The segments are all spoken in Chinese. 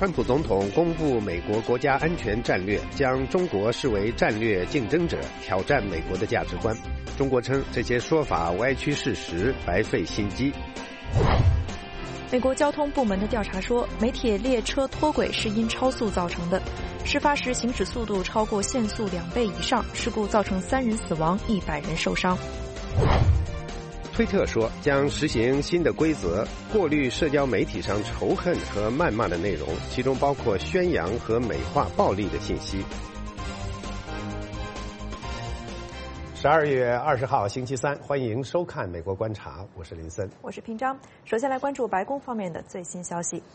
川普总统公布美国国家安全战略，将中国视为战略竞争者，挑战美国的价值观。中国称这些说法歪曲事实，白费心机。 美国交通部门的调查说，美铁列车脱轨是因超速造成的，事发时行驶速度超过限速2倍以上，事故造成3人死亡，100人受伤。 推特说将实行新的规则，过滤社交媒体上仇恨和谩骂的内容，其中包括宣扬和美化暴力的信息。12月20号星期三，欢迎收看《美国观察》，我是林森， 我是平章。首先来关注白宫方面的最新消息。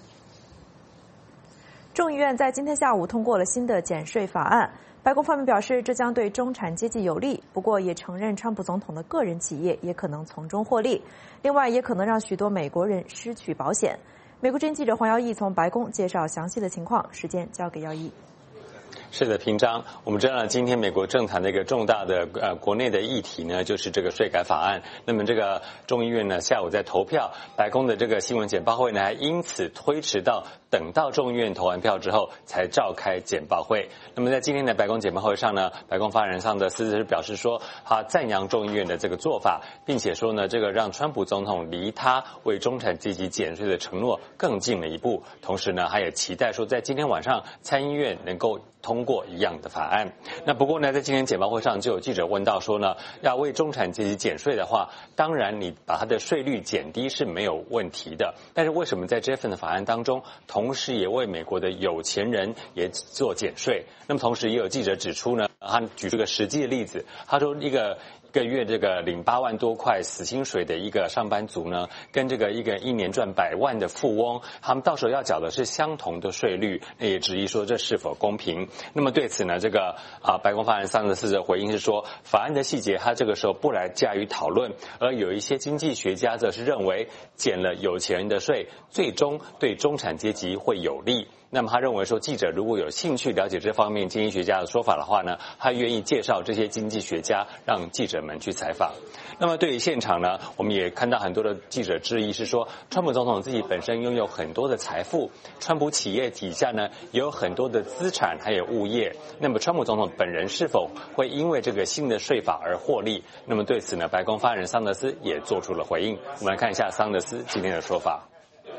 众议院在今天下午通过了新的减税法案，白宫方面表示这将对中产阶级有利，不过也承认川普总统的个人企业也可能从中获利，另外也可能让许多美国人失去保险。美国之音记者黄耀义从白宫介绍详细的情况，时间交给耀义。 是的，平章，我们知道呢，今天美国政坛的一个重大的国内的议题呢，就是这个税改法案。那么这个众议院呢下午在投票，白宫的这个新闻简报会呢还因此推迟到等到众议院投完票之后才召开简报会。那么在今天的白宫简报会上呢，白宫发言人桑德斯表示说，他赞扬众议院的这个做法，并且说呢，这个让川普总统离他为中产阶级减税的承诺更近了一步。同时呢，他也期待说，在今天晚上参议院能够通过一样的法案。那不过呢，在今天简报会上就有记者问到说呢，要为中产阶级减税的话，当然你把它的税率减低是没有问题的，但是为什么在这份的法案当中，同时也为美国的有钱人也做减税？那么同时也有记者指出呢，他举出个实际的例子，他说一个月这个领8万多块死薪水的一个上班族呢，跟这个一年赚100万的富翁，他们到时候要缴的是相同的税率，那也质疑说这是否公平。那么对此呢，这个白宫发言人桑德斯的回应是说，法案的细节他这个时候不来加以讨论，而有一些经济学家则是认为减了有钱人的税，最终对中产阶级会有利。那么他认为说，记者如果有兴趣了解这方面经济学家的说法的话呢，他愿意介绍这些经济学家让记者们去采访。那么对于现场呢，我们也看到很多的记者质疑是说，川普总统自己本身拥有很多的财富，川普企业底下呢也有很多的资产还有物业，那么川普总统本人是否会因为这个新的税法而获利？那么对此呢，白宫发言人桑德斯也做出了回应。我们来看一下桑德斯今天的说法。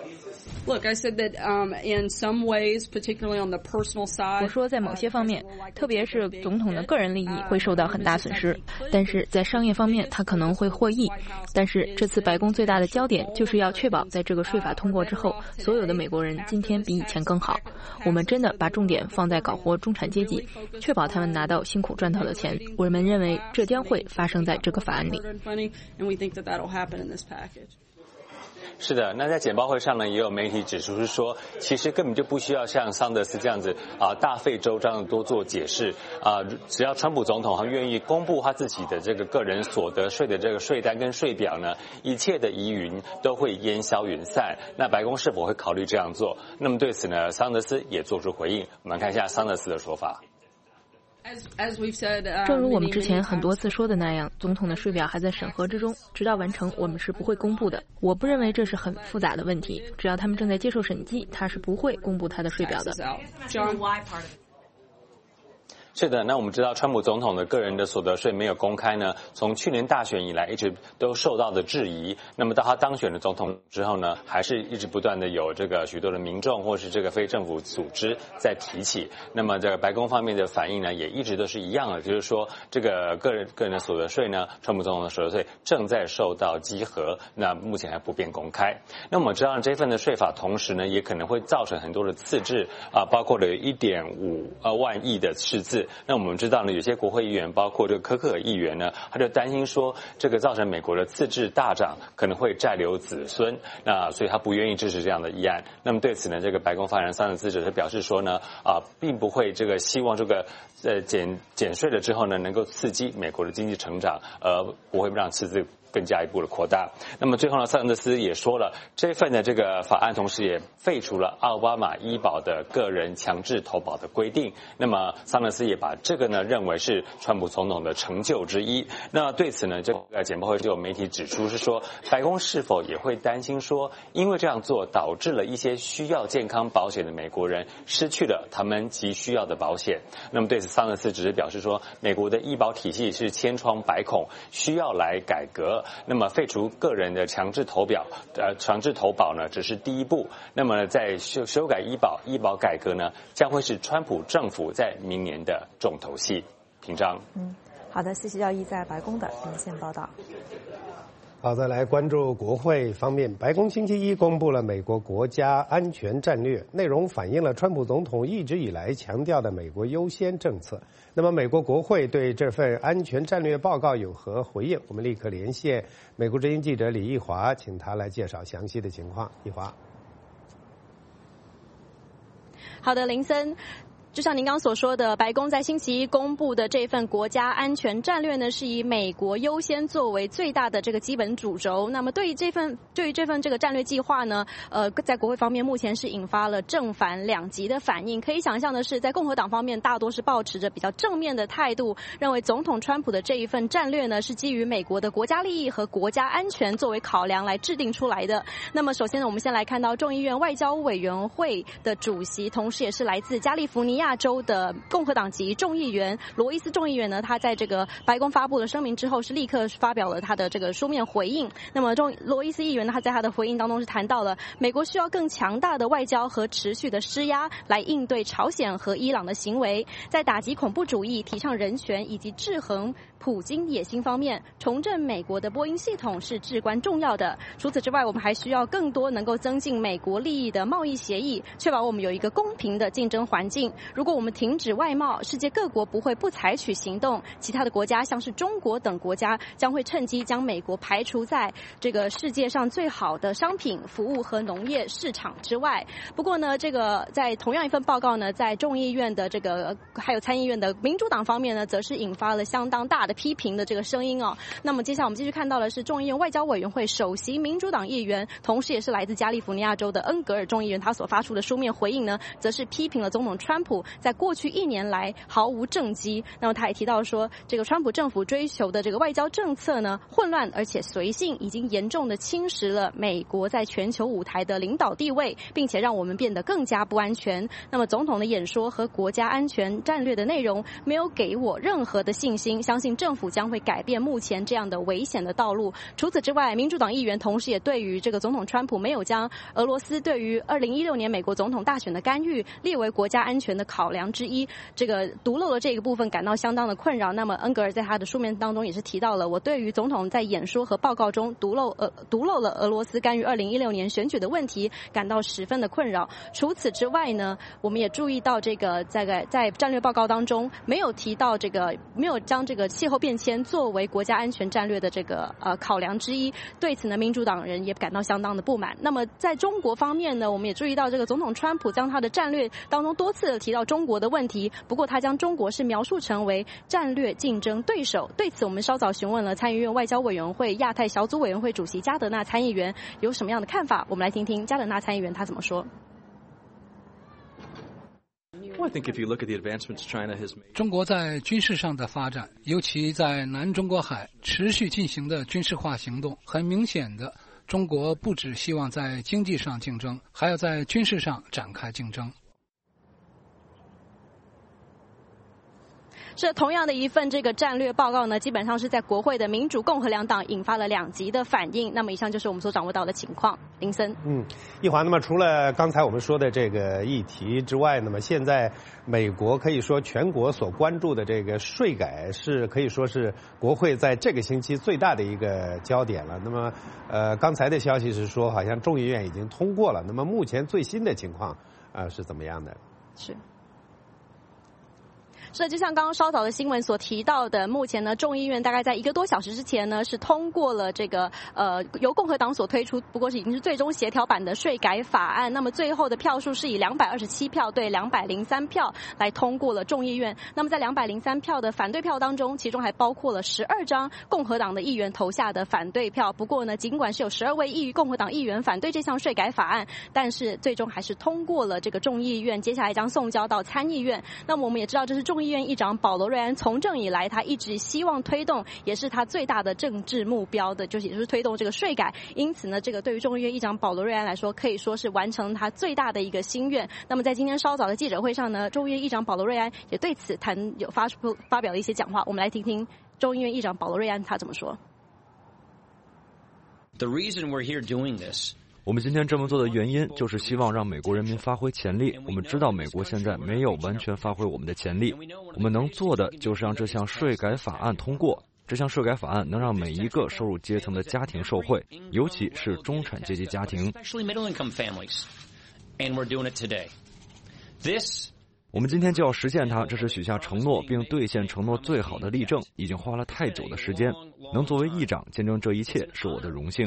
Look, I said that in some ways, particularly on the personal side, 我说在某些方面，特别是总统的个人利益会受到很大损失，但是在商业方面他可能会获益。但是这次白宫最大的焦点就是要确保在这个税法通过之后，所有的美国人今天比以前更好。我们真的把重点放在搞活中产阶级，确保他们拿到辛苦赚到的钱。我们认为这将会发生在这个法案里。 是的，那在简报会上呢，也有媒体指出是说，其实根本就不需要像桑德斯这样子大费周章的多做解释只要川普总统他愿意公布他自己的这个个人所得税的这个税单跟税表呢，一切的疑云都会烟消云散。那白宫是否会考虑这样做？那么对此呢，桑德斯也做出回应。我们看一下桑德斯的说法。 正如我们之前很多次说的那样，总统的税表还在审核之中，直到完成我们是不会公布的。我不认为这是很复杂的问题，只要他们正在接受审计，他是不会公布他的税表的。 是的，那我们知道川普总统的个人的所得税没有公开呢，从去年大选以来一直都受到的质疑。那么到他当选了总统之后呢，还是一直不断的有这个许多的民众或是这个非政府组织在提起。那么这个白宫方面的反应呢，也一直都是一样的，就是说这个个人的所得税呢，川普总统的所得税正在受到稽核，那目前还不便公开。那我们知道这份的税法同时呢，也可能会造成很多的赤字包括了1.5万亿的赤字。那我们知道呢，有些国会议员，包括这个柯克尔议员呢，他就担心说，这个造成美国的赤字大涨，可能会债留子孙，那所以他不愿意支持这样的议案。那么对此呢，这个白宫发言人桑德斯则是表示说呢，并不会这个希望这个减税了之后呢，能够刺激美国的经济成长，不会让赤字更加一步的扩大。那么最后呢，桑德斯也说了，这份的这个法案同时也废除了奥巴马医保的个人强制投保的规定。那么桑德斯也把这个呢认为是川普总统的成就之一。那对此呢，这个简报会就有媒体指出是说，白宫是否也会担心说，因为这样做导致了一些需要健康保险的美国人失去了他们急需要的保险。那么对此，桑德斯只是表示说，美国的医保体系是千疮百孔，需要来改革。那么废除个人的强制投保呢，只是第一步。那么在修改医保改革呢，将会是川普政府在明年的重头戏。平章。 好的，谢谢耀一在白宫的连线报道。 好，再来关注国会方面。白宫星期一公布了美国国家安全战略，内容反映了川普总统一直以来强调的美国优先政策。那么美国国会对这份安全战略报告有何回应？我们立刻连线美国之音记者李义华，请他来介绍详细的情况。义华。 好的，林森。就像您刚刚所说的，白宫在星期一公布的这份国家安全战略呢，是以美国优先作为最大的这个基本主轴。那么对于这份这个战略计划呢，在国会方面目前是引发了正反两极的反应。可以想象的是，在共和党方面大多是抱持着比较正面的态度，认为总统川普的这一份战略呢，是基于美国的国家利益和国家安全作为考量来制定出来的。那么首先呢，我们先来看到众议院外交委员会的主席，同时也是来自加利福尼亚州的共和党籍众议员罗伊斯众议员呢，他在这个白宫发布了声明之后，是立刻发表了他的这个书面回应。那么罗伊斯议员呢，他在他的回应当中是谈到了美国需要更强大的外交和持续的施压来应对朝鲜和伊朗的行为，在打击恐怖主义、提倡人权以及制衡普京野心方面，重振美国的波音系统是至关重要的。除此之外，我们还需要更多能够增进美国利益的贸易协议，确保我们有一个公平的竞争环境。如果我们停止外贸，世界各国不会不采取行动，其他的国家像是中国等国家将会趁机将美国排除在这个世界上最好的商品、服务和农业市场之外。不过呢，这个在同样一份报告呢，在众议院的这个还有参议院的民主党方面呢，则是引发了相当大的批评的这个声音哦。那么接下来我们继续看到的是众议院外交委员会首席民主党议员，同时也是来自加利福尼亚州的恩格尔众议员，他所发出的书面回应呢，则是批评了总统川普在过去1年来毫无政绩。那么他也提到说，这个川普政府追求的这个外交政策呢，混乱而且随性，已经严重的侵蚀了美国在全球舞台的领导地位，并且让我们变得更加不安全。那么总统的演说和国家安全战略的内容没有给我任何的信心，相信政府将会改变目前这样的危险的道路。除此之外，民主党议员同时也对于这个总统川普没有将俄罗斯对于2016年美国总统大选的干预列为国家安全的考量之一，这个独漏了这个部分感到相当的困扰。那么恩格尔在他的书面当中也是提到了，我对于总统在演说和报告中独漏了俄罗斯干预2016年选举的问题感到十分的困扰。除此之外呢，我们也注意到这个在战略报告当中没有提到没有将这个气候变迁作为国家安全战略的这个考量之一。对此呢，民主党人也感到相当的不满。那么在中国方面呢，我们也注意到这个总统川普将他的战略当中多次的提到中国的问题，不过他将中国是描述成为战略竞争对手。对此我们稍早询问了参议院外交委员会亚太小组委员会主席加德纳参议员有什么样的看法，我们来听听加德纳参议员他怎么说。 中国在军事上的发展，尤其在南中国海持续进行的军事化行动，很明显的，中国不只希望在经济上竞争，还要在军事上展开竞争。 是同样的一份这个战略报告呢，基本上是在国会的民主共和两党引发了两极的反应。那么以上就是我们所掌握到的情况。林森， 一华，那么除了刚才我们说的这个议题之外，那么现在美国可以说全国所关注的这个税改是可以说是国会在这个星期最大的一个焦点了。那么刚才的消息是说，好像众议院已经通过了。那么目前最新的情况是怎么样的？ 是的，就像刚刚稍早的新闻所提到的，目前呢，众议院大概在1个多小时之前呢，是通过了这个由共和党所推出，不过是已经是最终协调版的税改法案。那么最后的票数是以227票对203票来通过了众议院。那么在203票的反对票当中，其中还包括了12张共和党的议员投下的反对票。不过呢，尽管是有12位共和党议员反对这项税改法案，但是最终还是通过了这个众议院，接下来将送交到参议院。那么我们也知道，这是众议院议长保罗·瑞安从政以来，他一直希望推动，也是他最大的政治目标的，也就是推动这个税改。因此呢，这个对于众议院议长保罗·瑞安来说，可以说是完成他最大的一个心愿。那么在今天稍早的记者会上呢，众议院议长保罗·瑞安也对此发表了一些讲话，我们来听听众议院议长保罗·瑞安他怎么说。 The reason we're here doing this 我们今天这么做的原因，就是希望让美国人民发挥潜力。我们知道美国现在没有完全发挥我们的潜力，我们能做的就是让这项税改法案通过。这项税改法案能让每一个收入阶层的家庭受惠，尤其是中产阶级家庭。我们今天就要实现它，这是许下承诺并兑现承诺最好的例证，已经花了太久的时间。能作为议长见证这一切，是我的荣幸。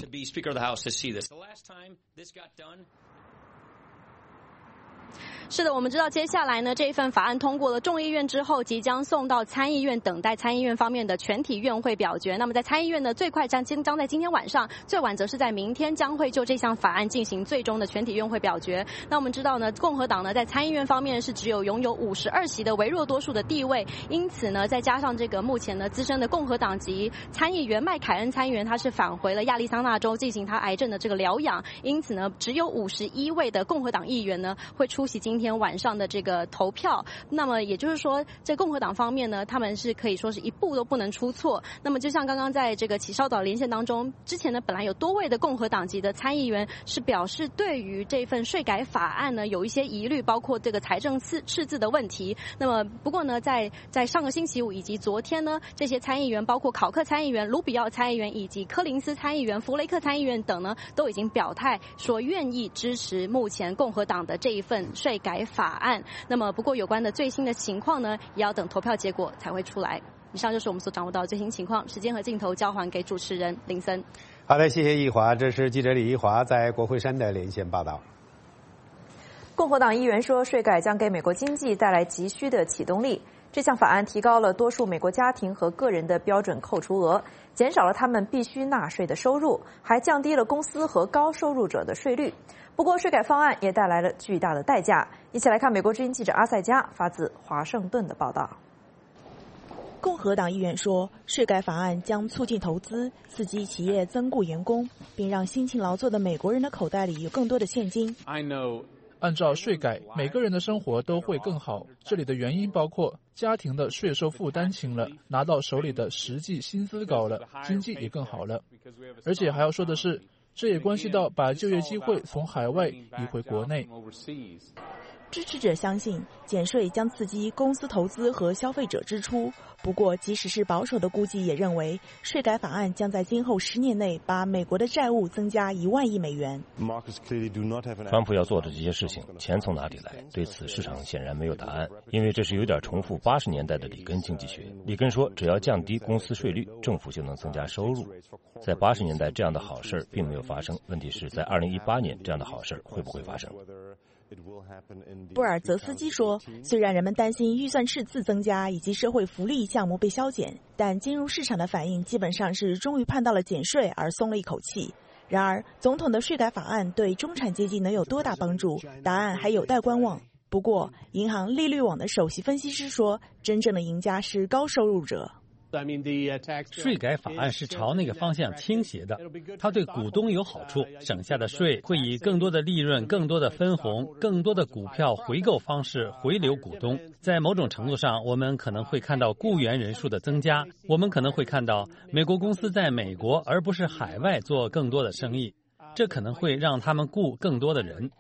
是的，我们知道接下来呢，这一份法案通过了众议院之后，即将送到参议院，等待参议院方面的全体院会表决。那么在参议院呢，最快将在今天晚上，最晚则是在明天将会就这项法案进行最终的全体院会表决。那我们知道呢，共和党呢在参议院方面是只有拥有52席的微弱多数的地位，因此呢，再加上这个目前呢资深的共和党籍参议员麦凯恩参议员，他是返回了亚利桑那州进行他癌症的这个疗养，因此呢，只有51位的共和党议员呢会出席今天晚上的这个投票。那么也就是说，在共和党方面呢，他们是可以说是一步都不能出错。那么就像刚刚在这个稍早连线当中，之前呢本来有多位的共和党籍的参议员是表示对于这份税改法案呢有一些疑虑，包括这个财政赤字的问题。那么不过呢，在上个星期五以及昨天呢，这些参议员包括考克参议员、卢比奥参议员以及柯林斯参议员、弗雷克参议员等呢，都已经表态说愿意支持目前共和党的这一份税改法案。那么不过有关的最新的情况呢，也要等投票结果才会出来。以上就是我们所掌握到的最新情况，时间和镜头交还给主持人林森。 好的，谢谢易华，这是记者李易华在国会山的连线报道。 共和党议员说，税改将给美国经济带来急需的启动力。这项法案提高了多数美国家庭和个人的标准扣除额，减少了他们必须纳税的收入，还降低了公司和高收入者的税率。不过，税改方案也带来了巨大的代价。一起来看美国之音记者阿塞加发自华盛顿的报道。 共和党议员说，税改法案将促进投资，刺激企业增雇员工，并让辛勤劳作的美国人的口袋里有更多的现金。 按照税改，每个人的生活都会更好。这里的原因包括家庭的税收负担轻了，拿到手里的实际薪资高了，经济也更好了。而且还要说的是，这也关系到把就业机会从海外移回国内。 支持者相信减税将刺激公司投资和消费者支出，不过即使是保守的估计也认为税改法案将在今后10年内把美国的债务增加1万亿美元。 川普要做的这些事情钱从哪里来？对此市场显然没有答案，因为这是有点重复80年代的里根经济学。里根说只要降低公司税率，政府就能增加收入。在80年代这样的好事并没有发生，问题是在2018年这样的好事会不会发生？ 布尔泽斯基说，虽然人们担心预算赤字增加以及社会福利项目被削减，但金融市场的反应基本上是终于盼到了减税而松了一口气。然而，总统的税改法案对中产阶级能有多大帮助，答案还有待观望。不过，银行利率网的首席分析师说，真正的赢家是高收入者。 税改法案是朝那个方向倾斜的，它对股东有好处，省下的税会以更多的利润、更多的分红、更多的股票回购方式回流股东。在某种程度上，我们可能会看到雇员人数的增加，我们可能会看到美国公司在美国而不是海外做更多的生意，这可能会让他们雇更多的人。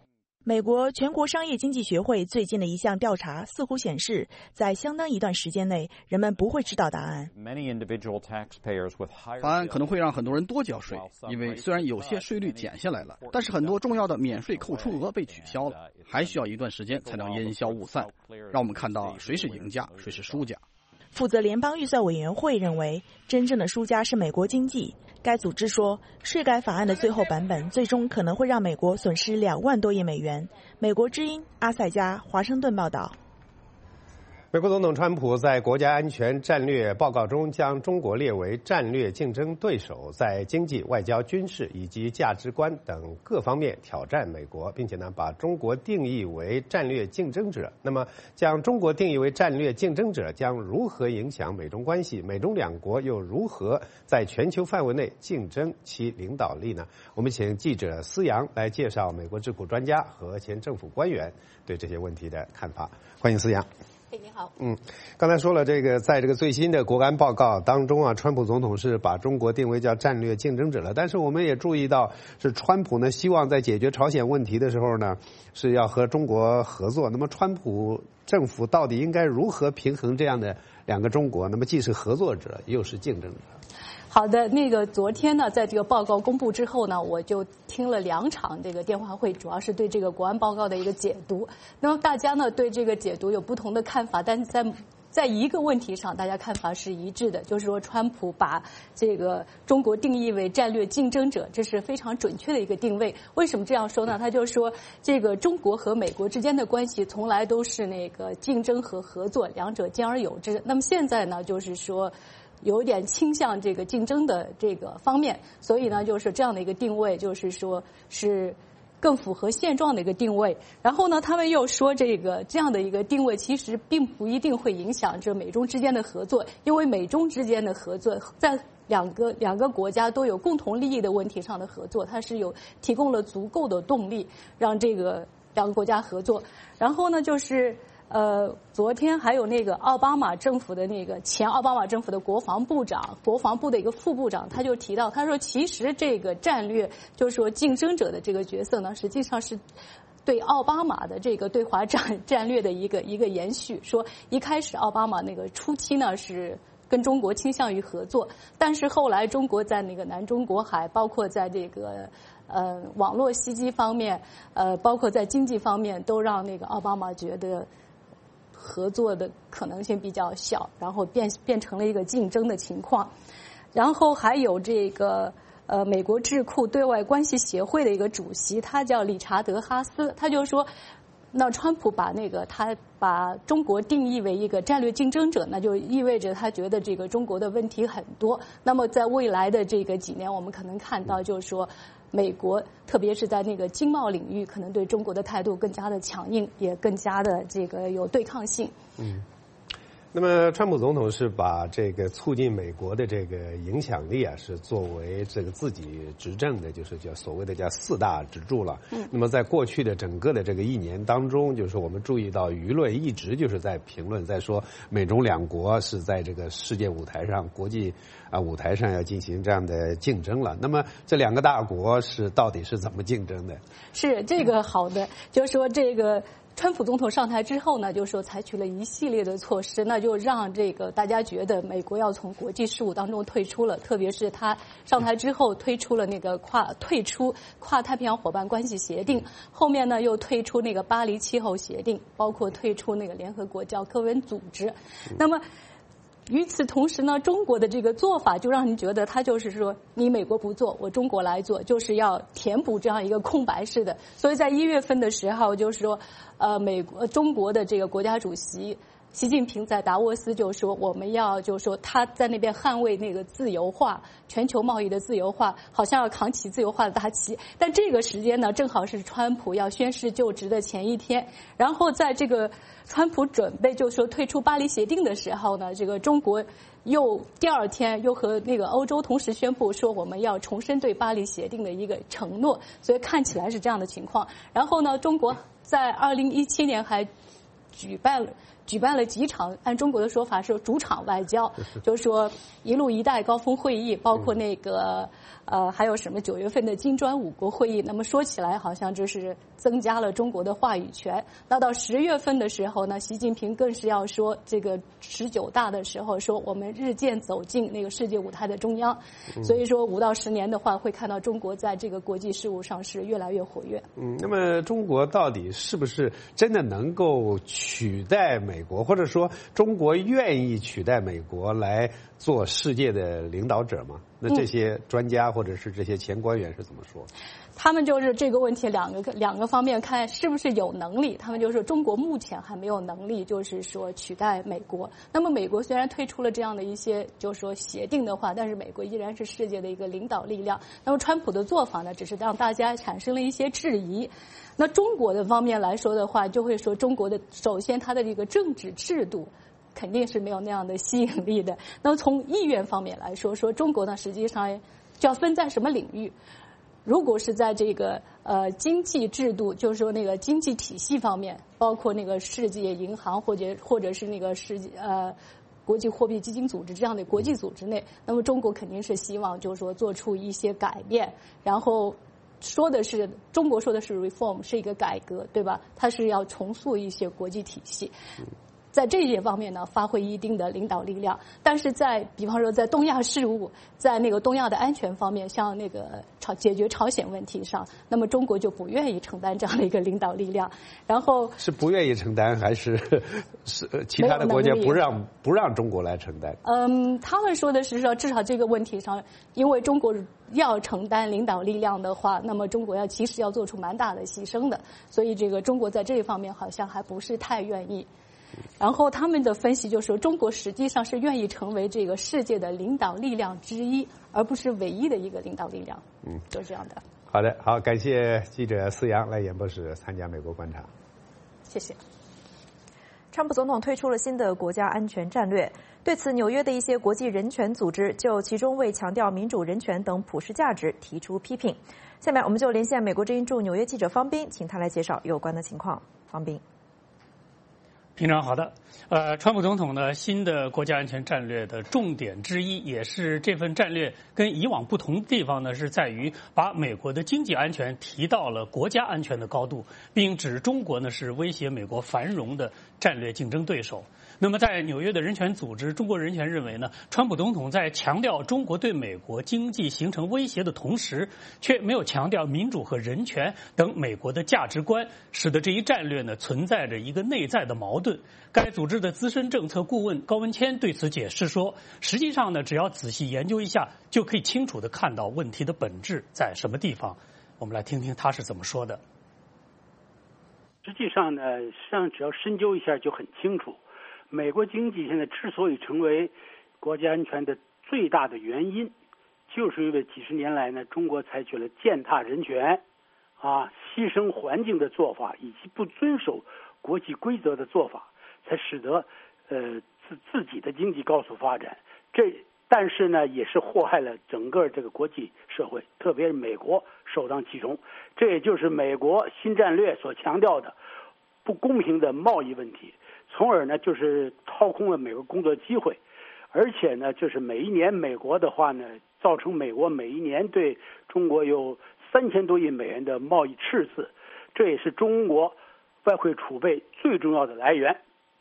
美国全国商业经济学会最近的一项调查似乎显示，在相当一段时间内，人们不会知道答案。 法案可能会让很多人多交税，因为虽然有些税率减下来了，但是很多重要的免税扣除额被取消了，还需要一段时间才能烟消雾散，让我们看到谁是赢家，谁是输家。 负责联邦预算委员会认为，真正的输家是美国经济。该组织说，税改法案的最后版本最终可能会让美国损失2万多亿美元。美国之音阿塞加华盛顿报道。 美国总统川普在国家安全战略报告中将中国列为战略竞争对手，在经济、外交、军事以及价值观等各方面挑战美国，并且呢把中国定义为战略竞争者。那么，将中国定义为战略竞争者将如何影响美中关系？美中两国又如何在全球范围内竞争其领导力呢？我们请记者思阳来介绍美国智库专家和前政府官员对这些问题的看法。欢迎思阳。 你好。 刚才说了，在这个最新的国安报告当中啊，川普总统是把中国定为叫战略竞争者了。但是我们也注意到，是川普呢希望在解决朝鲜问题的时候呢，是要和中国合作。那么川普政府到底应该如何平衡这样的两个中国？那么既是合作者，又是竞争者。 好的，昨天呢，在这个报告公布之后呢，我就听了2场这个电话会，主要是对这个国安报告的一个解读。那么大家呢对这个解读有不同的看法，但是在一个问题上，大家看法是一致的，就是说川普把这个中国定义为战略竞争者，这是非常准确的一个定位。为什么这样说呢？他就说这个中国和美国之间的关系从来都是那个竞争和合作，两者兼而有之。那么现在呢，就是说有点倾向这个竞争的这个方面，所以呢，就是这样的一个定位，就是说是更符合现状的一个定位。然后呢，他们又说这样的一个定位其实并不一定会影响这美中之间的合作，因为美中之间的合作在两个国家都有共同利益的问题上的合作，它是有提供了足够的动力让这个两个国家合作。然后呢，就是昨天还有那个奥巴马政府的前奥巴马政府的国防部的一个副部长，他就提到，他说其实这个战略就是说竞争者的这个角色呢，实际上是对奥巴马的这个对华战略的一个延续。说一开始奥巴马初期呢是跟中国倾向于合作，但是后来中国在南中国海，包括在这个网络袭击方面，包括在经济方面，都让奥巴马觉得合作的可能性比较小，然后变成了一个竞争的情况。然后还有这个美国智库对外关系协会的一个主席，他叫理查德哈斯，他就说，那川普他把中国定义为一个战略竞争者，那就意味着他觉得这个中国的问题很多。那么在未来的这个几年，我们可能看到就是说，美国特别是在经贸领域，可能对中国的态度更加的强硬，也更加的有对抗性。 那么川普总统是把这个促进美国的这个影响力啊，是作为这个自己执政的，就是叫所谓的叫4大支柱了。那么在过去的整个的这个1年当中，就是我们注意到舆论一直就是在评论，在说美中两国是在这个世界舞台上、国际舞台上要进行这样的竞争了。那么这2个大国到底是怎么竞争的？是这个好的，就是说这个。川普总统上台之后呢，就说采取了一系列的措施，那就让大家觉得美国要从国际事务当中退出了，特别是他上台之后推出了退出跨太平洋伙伴关系协定，后面呢又退出巴黎气候协定，包括退出联合国教科文组织。那么与此同时呢，中国的这个做法就让人觉得他就是说，你美国不做，我中国来做，就是要填补这样一个空白似的。所以在1月份的时候，就是说，中国的这个国家主席习近平在达沃斯就说，我们要就是说他在那边捍卫自由化，全球贸易的自由化，好像要扛起自由化的大旗。但这个时间呢，正好是川普要宣誓就职的前一天，然后在这个川普准备就是说退出巴黎协定的时候呢，这个中国又第2天又和欧洲同时宣布说，我们要重申对巴黎协定的一个承诺，所以看起来是这样的情况。然后呢，中国在2017年还举办了几场，按中国的说法是主场外交，就是说一路一带高峰会议，包括那个还有什么9月份的金砖5国会议。那么说起来好像就是增加了中国的话语权。那到10月份的时候呢，习近平更是要说这个19大的时候说我们日渐走进那个世界舞台的中央。所以说5到10年的话，会看到中国在这个国际事务上是越来越活跃。 那么中国到底是不是真的能够取代美国，或者说中国愿意取代美国来做世界的领导者吗？那这些专家或者是这些前官员是怎么说？ 他们就是这个问题两个方面看是不是有能力。他们就是说中国目前还没有能力，就是说取代美国。那么美国虽然推出了这样的一些就是说协定的话，但是美国依然是世界的一个领导力量。那么川普的做法呢，只是让大家产生了一些质疑。那中国的方面来说的话，就会说中国的首先它的这个政治制度肯定是没有那样的吸引力的。那么从意愿方面来说，说中国呢实际上就要分在什么领域。如果是在这个经济制度，就是说那个经济体系方面，包括那个世界银行或者是那个国际货币基金组织这样的国际组织内，那么中国肯定是希望就是说做出一些改变，然后中国说的是 reform 是一个改革，对吧？它是要重塑一些国际体系。在这些方面呢，发挥一定的领导力量，但是比方说在东亚事务，在那个东亚的安全方面，像那个解决朝鲜问题上，那么中国就不愿意承担这样的一个领导力量。然后是不愿意承担，还是其他的国家不让中国来承担？ 他们说的是说，至少这个问题上，因为中国要承担领导力量的话，那么中国其实要做出蛮大的牺牲的，所以这个中国在这一方面好像还不是太愿意。然后他们的分析就是说，中国实际上是愿意成为这个世界的领导力量之一，而不是唯一的一个领导力量。就是这样的。 好的，好，感谢记者思阳来演播室参加美国观察。 谢谢。 川普总统推出了新的国家安全战略，对此，纽约的一些国际人权组织就其中未强调民主、人权等普世价值提出批评。下面我们就连线美国之音驻纽约记者方斌，请他来介绍有关的情况。方斌。 平常好的，川普总统的新的国家安全战略的重点之一，也是这份战略跟以往不同的地方呢，是在于把美国的经济安全提到了国家安全的高度，并指中国呢是威胁美国繁荣的战略竞争对手。那么，在纽约的人权组织中国人权认为呢，川普总统在强调中国对美国经济形成威胁的同时，却没有强调民主和人权等美国的价值观，使得这一战略呢存在着一个内在的矛盾。该组织的资深政策顾问高文谦对此解释说，实际上呢，只要仔细研究一下，就可以清楚地看到问题的本质在什么地方。我们来听听他是怎么说的。 实际上呢，只要深究一下就很清楚。美国经济现在之所以成为国家安全的最大的原因，就是因为几十年来呢，中国采取了践踏人权、牺牲环境的做法，以及不遵守国际规则的做法，才使得自己的经济高速发展。但是呢，也是祸害了整个这个国际社会，特别是美国首当其冲。这也就是美国新战略所强调的不公平的贸易问题。从而呢，就是掏空了美国工作机会，而且呢，就是每一年美国的话呢，造成美国每一年对中国有3000多亿美元的贸易赤字，这也是中国外汇储备最重要的来源。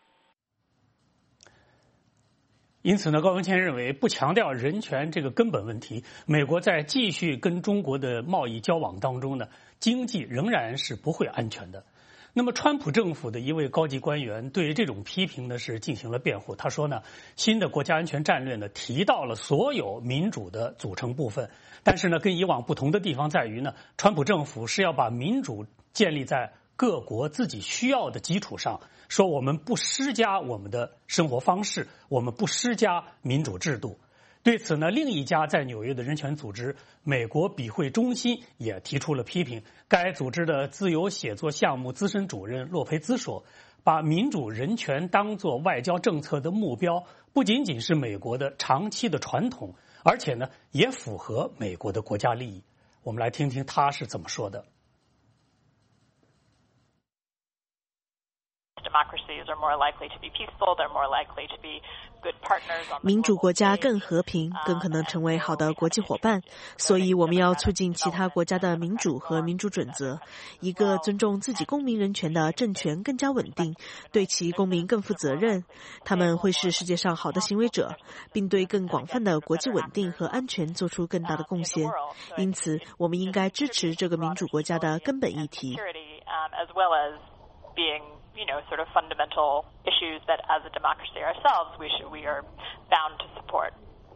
因此呢，高文谦认为，不强调人权这个根本问题，美国在继续跟中国的贸易交往当中呢，经济仍然是不会安全的。那么，川普政府的一位高级官员对于这种批评呢是进行了辩护。他说呢，新的国家安全战略呢提到了所有民主的组成部分，但是呢，跟以往不同的地方在于呢，川普政府是要把民主建立在各国自己需要的基础上，说我们不施加我们的生活方式，我们不施加民主制度。对此呢，另一家在纽约的人权组织美国比会中心也提出了批评。该组织的自由写作项目资深主任洛佩兹说，把民主人权当作外交政策的目标，不仅仅是美国的长期的传统，而且呢，也符合美国的国家利益。我们来听听他是怎么说的。 民主国家更和平，更可能成为好的国际伙伴。所以我们要促进其他国家的民主和民主准则，一个尊重自己公民人权的政权更加稳定，对其公民更负责任。他们会是世界上好的行为者，并对更广泛的国际稳定和安全做出更大的贡献。因此，我们应该支持这个民主国家的根本议题。 sort of fundamental issues that as a democracy ourselves we are bound to support.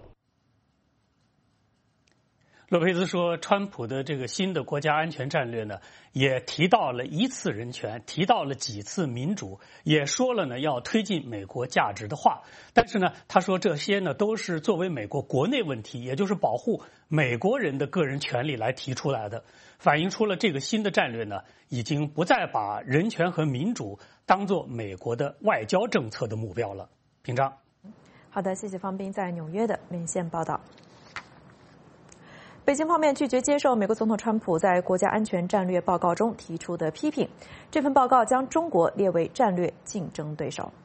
洛佩兹说，川普的这个新的国家安全战略呢，也提到了一次人权，提到了几次民主，也说了呢要推进美国价值的话。但是呢，他说这些呢都是作为美国国内问题，也就是保护美国人的个人权利来提出来的，反映出了这个新的战略呢，已经不再把人权和民主当作美国的外交政策的目标了。平章， 好的，谢谢方斌在纽约的连线报道。北京方面拒绝接受美国总统川普在国家安全战略报告中提出的批评，这份报告将中国列为战略竞争对手。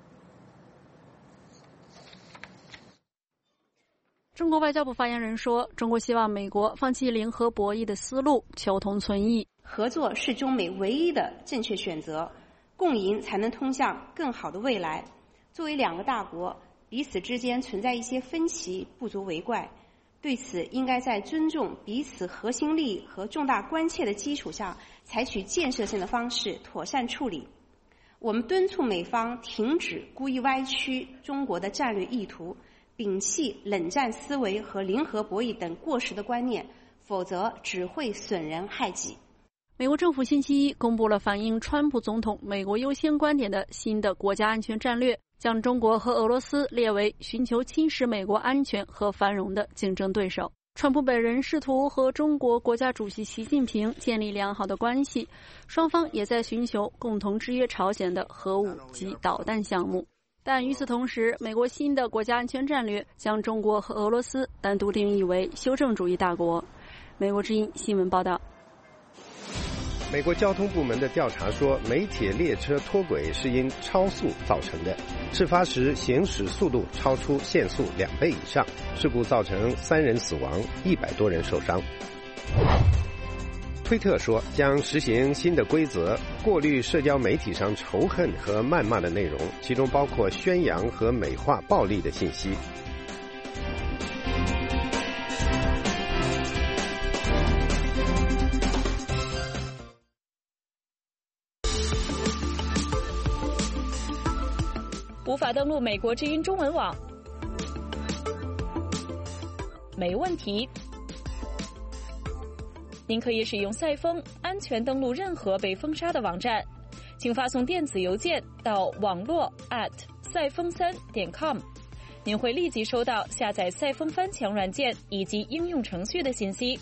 中国外交部发言人说，中国希望美国放弃零和博弈的思路，求同存异。 合作是中美唯一的正确选择，共赢才能通向更好的未来。作为两个大国，彼此之间存在一些分歧，不足为怪。对此，应该在尊重彼此核心利益和重大关切的基础上，采取建设性的方式妥善处理。我们敦促美方停止故意歪曲中国的战略意图，摒弃冷战思维和零和博弈等过时的观念，否则只会损人害己。 美国政府星期一公布了反映川普总统美国优先观点的新的国家安全战略，将中国和俄罗斯列为寻求侵蚀美国安全和繁荣的竞争对手。川普本人试图和中国国家主席习近平建立良好的关系，双方也在寻求共同制约朝鲜的核武及导弹项目。但与此同时，美国新的国家安全战略将中国和俄罗斯单独定义为修正主义大国。美国之音新闻报道。 美国交通部门的调查说，美铁列车脱轨是因超速造成的，事发时行驶速度超出限速2倍以上，事故造成3人死亡，100多人受伤。推特说将实行新的规则，过滤社交媒体上仇恨和谩骂的内容，其中包括宣扬和美化暴力的信息。 无法登录美国之音中文网，没问题。您可以使用赛风安全登录任何被封杀的网站，请发送电子邮件到网络@赛风3.com，您会立即收到下载赛风翻墙软件以及应用程序的信息。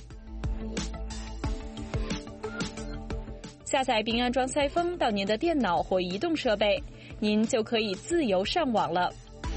下载并安装赛风到您的电脑或移动设备，您就可以自由上网了。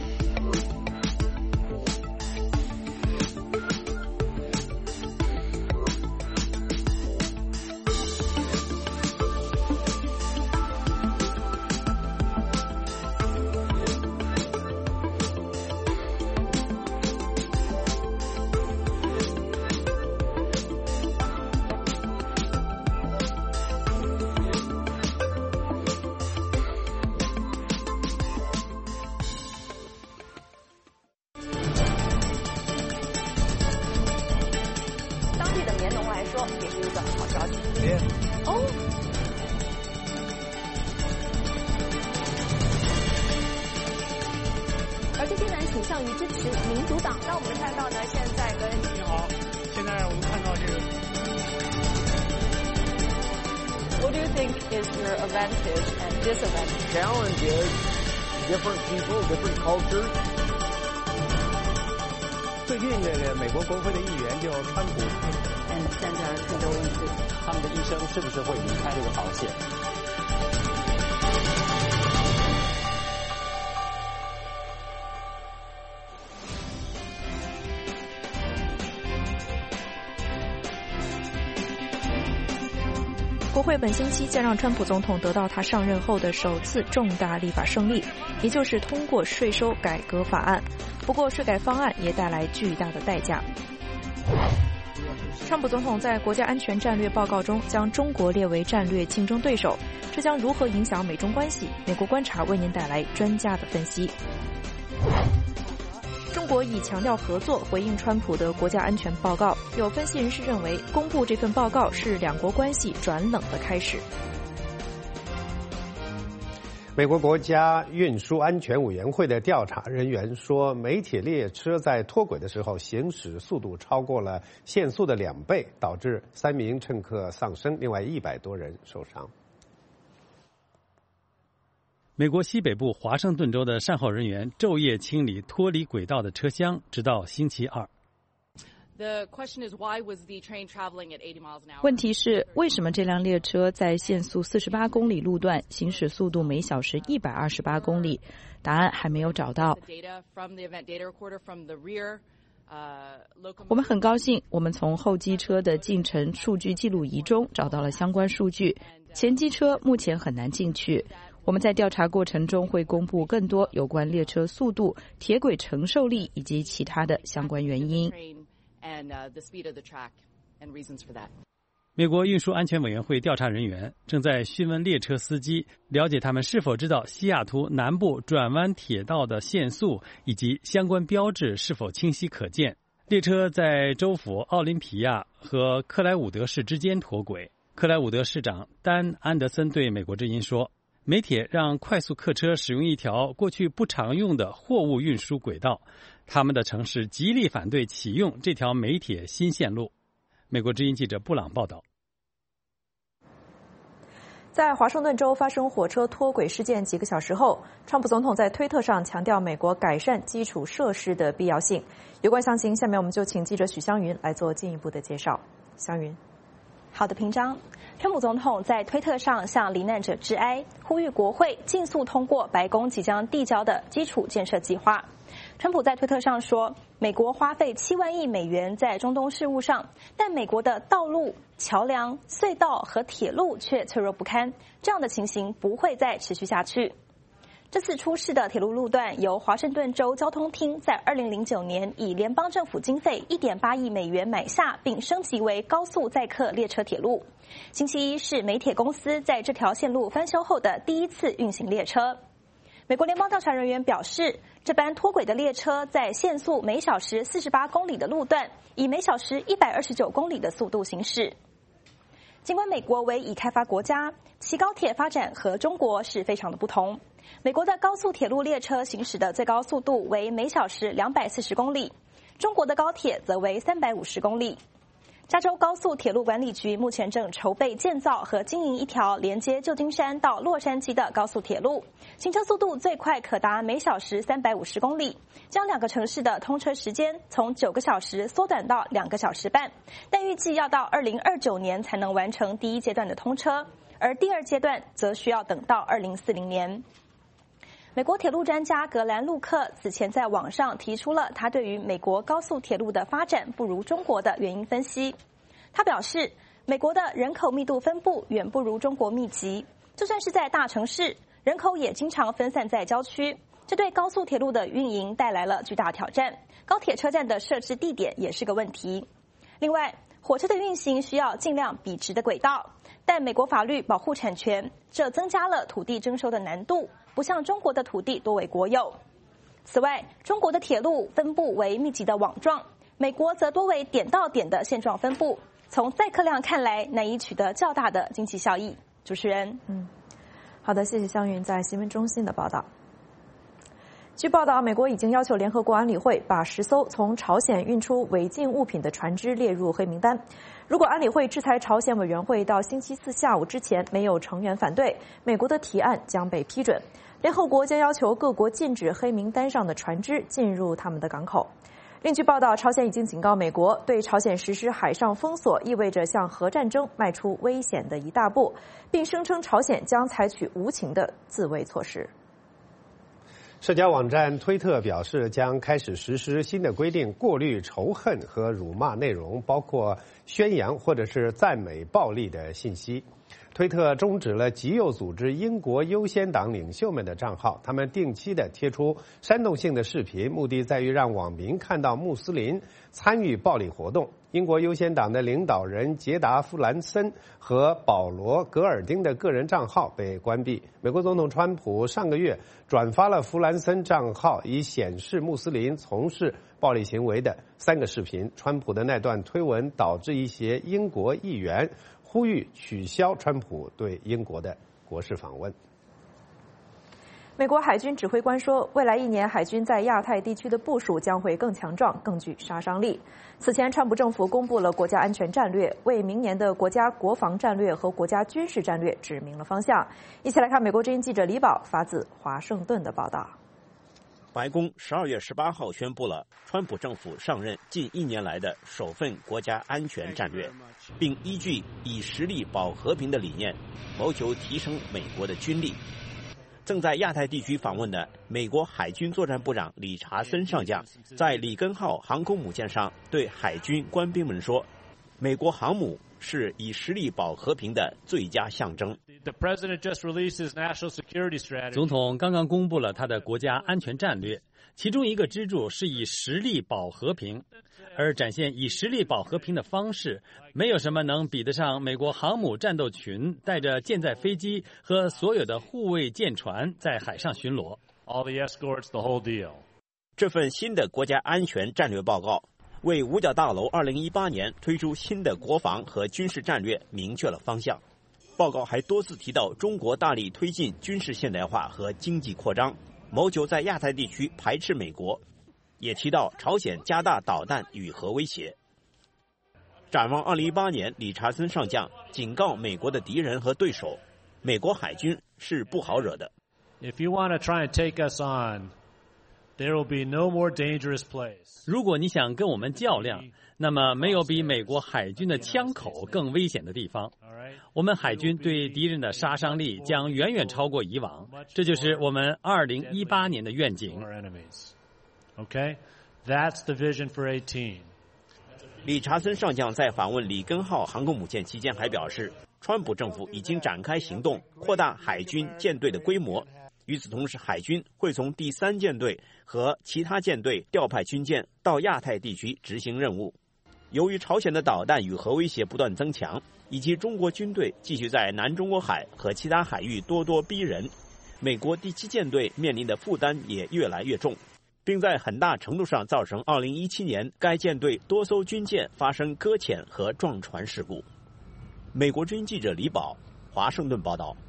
最近这个美国国会的议员就川普现在很多问题，他们的一生是不是会离开这个防线？ 国会本星期将让川普总统得到他上任后的首次重大立法胜利，也就是通过税收改革法案。不过，税改方案也带来巨大的代价。川普总统在国家安全战略报告中将中国列为战略竞争对手，这将如何影响美中关系？美国观察为您带来专家的分析。中国以强调合作回应川普的国家安全报告，有分析人士认为，公布这份报告是两国关系转冷的开始。 美国国家运输安全委员会的调查人员说，美铁列车在脱轨的时候行驶速度超过了限速的2倍，导致3名乘客丧生，另外100多人受伤。 美国西北部华盛顿州的善后人员昼夜清理脱离轨道的车厢，直到星期二。 问题是，为什么这辆列车在限速48公里路段行驶速度每小时128公里？答案还没有找到。我们很高兴，我们从后机车的进程数据记录仪中找到了相关数据。前机车目前很难进去。我们在调查过程中会公布更多有关列车速度、铁轨承受力以及其他的相关原因。 美国运输安全委员会调查人员正在询问列车司机，了解他们是否知道西雅图南部转弯铁道的限速以及相关标志是否清晰可见。列车在州府奥林匹亚和克莱伍德市之间脱轨。克莱伍德市长丹·安德森对美国之音说，美铁让快速客车使用一条过去不常用的货物运输轨道，他们的城市极力反对启用这条美铁新线路。美国之音记者布朗报道。 在华盛顿州发生火车脱轨事件几个小时后，川普总统在推特上强调美国改善基础设施的必要性。有关详情，下面我们就请记者许湘云来做进一步的介绍。湘云。 好的，平章。川普总统在推特上向罹难者致哀，呼吁国会尽速通过白宫即将递交的基础建设计划。川普在推特上说，美国花费7万亿美元在中东事务上，但美国的道路、桥梁、隧道和铁路却脆弱不堪，这样的情形不会再持续下去。这次出事的铁路路段由华盛顿州交通厅在2009年以联邦政府经费1.8亿美元买下，并升级为高速载客列车铁路。星期一是美铁公司在这条线路翻修后的第一次运行列车。美国联邦调查人员表示，这班脱轨的列车在限速每小时48公里的路段，以每小时129公里的速度行驶。尽管美国为已开发国家，其高铁发展和中国是非常的不同。美国的高速铁路列车行驶的最高速度为每小时240公里，中国的高铁则为350公里。加州高速铁路管理局目前正筹备建造和经营一条连接旧金山到洛杉矶的高速铁路，行车速度最快可达每小时350公里，将2个城市的通车时间从9个小时缩短到2个小时半，但预计要到2029年才能完成第一阶段的通车，而第二阶段则需要等到2040年。美国铁路专家格兰·路克此前在网上提出了他对于美国高速铁路的发展不如中国的原因分析。他表示，美国的人口密度分布远不如中国密集，就算是在大城市，人口也经常分散在郊区，这对高速铁路的运营带来了巨大挑战。高铁车站的设置地点也是个问题。另外，火车的运行需要尽量笔直的轨道，但美国法律保护产权，这增加了土地征收的难度，不像中国的土地多为国有。此外，中国的铁路分布为密集的网状，美国则多为点到点的线状分布，从载客量看来难以取得较大的经济效益。主持人， 好的，谢谢湘云在新闻中心的报道。据报道，美国已经要求联合国安理会把10艘从朝鲜运出违禁物品的船只列入黑名单。如果安理会制裁朝鲜委员会到星期4下午之前没有成员反对，美国的提案将被批准。联合国将要求各国禁止黑名单上的船只进入他们的港口。另据报道，朝鲜已经警告美国，对朝鲜实施海上封锁意味着向核战争迈出危险的一大步，并声称朝鲜将采取无情的自卫措施。 社交网站推特表示，将开始实施新的规定，过滤仇恨和辱骂内容，包括宣扬或者是赞美暴力的信息。 推特终止了极右组织英国优先党领袖们的账号，他们定期的贴出煽动性的视频，目的在于让网民看到穆斯林参与暴力活动。英国优先党的领导人杰达·弗兰森和保罗·格尔丁的个人账号被关闭。美国总统川普上个月转发了弗兰森账号以显示穆斯林从事暴力行为的3个视频。川普的那段推文导致一些英国议员呼吁取消川普对英国的国事访问。 美国海军指挥官说，未来1年海军在亚太地区的部署将会更强壮、更具杀伤力。此前，川普政府公布了国家安全战略，为明年的国家国防战略和国家军事战略指明了方向。一起来看美国之音记者李宝发自华盛顿的报道。 白宫12月18号宣布了川普政府上任近1年来的首份国家安全战略，并依据以实力保和平的理念，谋求提升美国的军力。正在亚太地区访问的美国海军作战部长理查森上将在里根号航空母舰上对海军官兵们说，美国航母是以实力保和平的最佳象征。 总统刚刚公布了他的国家安全战略，其中一个支柱是以实力保和平，而展现以实力保和平的方式，没有什么能比得上美国航母战斗群带着舰载飞机和所有的护卫舰船在海上巡逻。 这份新的国家安全战略报告为五角大楼2018年推出新的国防和军事战略明确了方向。报告还多次提到中国大力推进军事现代化和经济扩张，谋求在亚太地区排斥美国，也提到朝鲜加大导弹与核威胁。展望2018年，理查森上将警告美国的敌人和对手，美国海军是不好惹的。 如果你想跟我们较量，那么没有比美国海军的枪口更危险的地方。我们海军对敌人的杀伤力将远远超过以往，这就是我们2018年的愿景。 理查森上将在访问里根号航空母舰期间还表示，川普政府已经展开行动，扩大海军舰队的规模。与此同时，海军会从第3舰队和其他舰队调派军舰到亚太地区执行任务。由于朝鲜的导弹与核威胁不断增强，以及中国军队继续在南中国海和其他海域咄咄逼人，美国第7舰队面临的负担也越来越重，并在很大程度上造成2017年该舰队多艘军舰发生搁浅和撞船事故。美国之音记者李宝，华盛顿报道。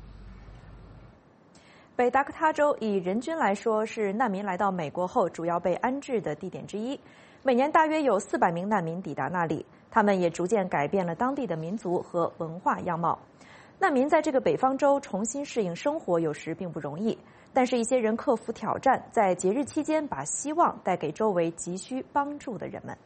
北达科他州以人均来说是难民来到美国后主要被安置的地点之一，每年大约有400名难民抵达那里，他们也逐渐改变了当地的民族和文化样貌。难民在这个北方州重新适应生活有时并不容易，但是一些人克服挑战，在节日期间把希望带给周围急需帮助的人们。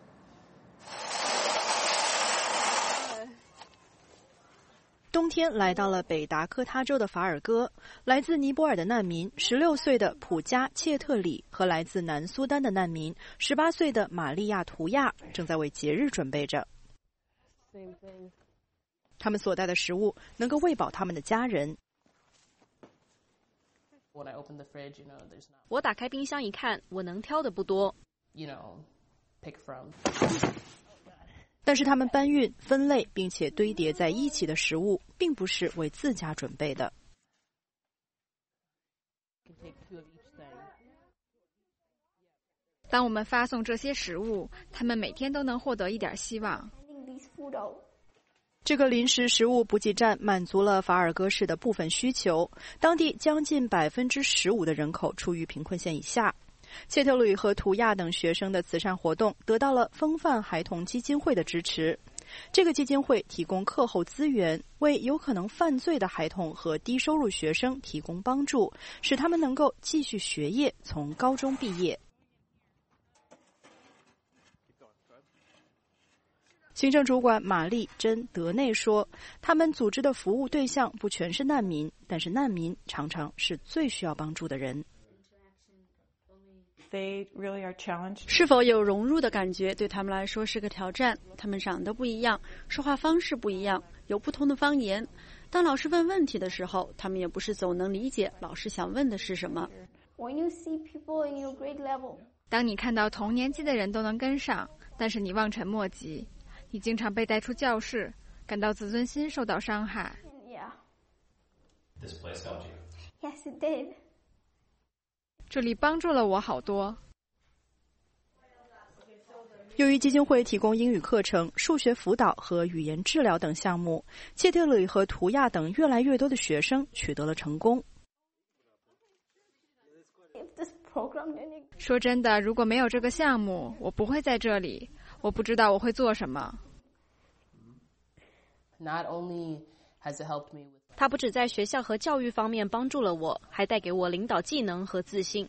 冬天来到了北达科他州的法尔戈，来自尼泊尔的难民16岁的普加切特里和来自南苏丹的难民18岁的玛利亚图亚正在为节日准备着。他们所带的食物能够喂饱他们的家人。 我打开冰箱一看，我能挑的不多。 但是他们搬运、分类并且堆叠在一起的食物，并不是为自家准备的。 当我们发送这些食物，他们每天都能获得一点希望。 这个临时食物补给站满足了法尔戈市的部分需求，当地将近15%的人口处于贫困线以下。切特吕和图亚等学生的慈善活动得到了风范孩童基金会的支持。这个基金会提供课后资源，为有可能犯罪的孩童和低收入学生提供帮助，使他们能够继续学业，从高中毕业。行政主管玛丽珍·德内说，他们组织的服务对象不全是难民，但是难民常常是最需要帮助的人。 是否有融入的感觉对他们来说是个挑战，他们长得不一样，说话方式不一样，有不同的方言， 当老师问问题的时候，他们也不是总能理解老师想问的是什么。 当你看到同年纪的人都能跟上，但是你望尘莫及，你经常被带出教室，感到自尊心受到伤害。 This place helped you. Yes, it did. 这里帮助了我好多。 由于基金会提供英语课程、数学辅导和语言治疗等项目，切特里和图亚等越来越多的学生取得了成功。 说真的，如果没有这个项目，我不会在这里，我不知道我会做什么。 它不只在学校和教育方面帮助了我，还带给我领导技能和自信。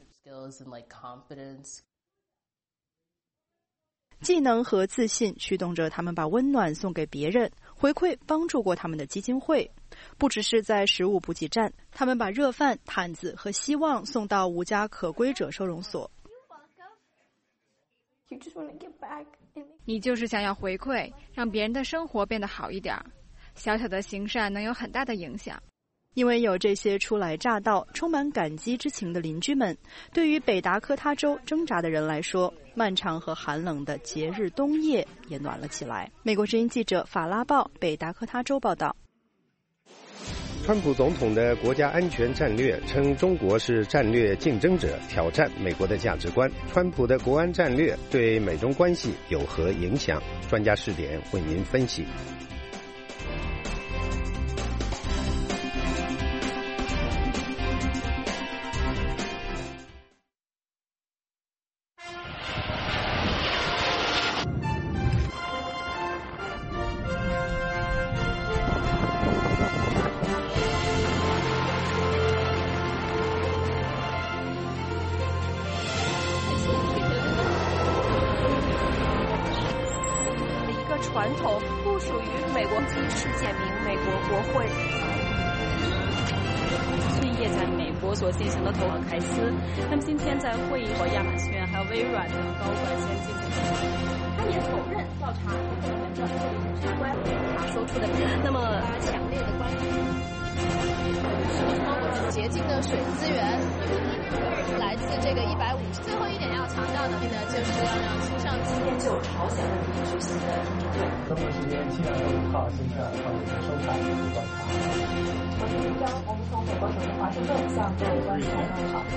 技能和自信驱动着他们把温暖送给别人，回馈帮助过他们的基金会。不只是在食物补给站，他们把热饭、毯子和希望送到无家可归者收容所。 你就是想要回馈，让别人的生活变得好一点。小小的行善能有很大的影响。 因为有这些初来乍到、充满感激之情的邻居们，对于北达科他州挣扎的人来说，漫长和寒冷的节日冬夜也暖了起来。美国之音记者法拉报北达科他州报道。 川普总统的国家安全战略称中国是战略竞争者，挑战美国的价值观。川普的国安战略对美中关系有何影响？专家视点为您分析。 传统不属于美国及世界名美国国会。 最夜在美国所进行的投凯斯，那么今天在会议和亚马逊还有微软的高管先进行他也否认调查部门的相关他说出的那么强烈的关注。 洁净的水资源来自这个150。最后一点要强调的呢，就是要让新上今天就朝鲜问题举行的中国时间7月5号星期二，欢迎收看《观察》。 我是李章，我们从美国首都华盛顿向各位观众问好。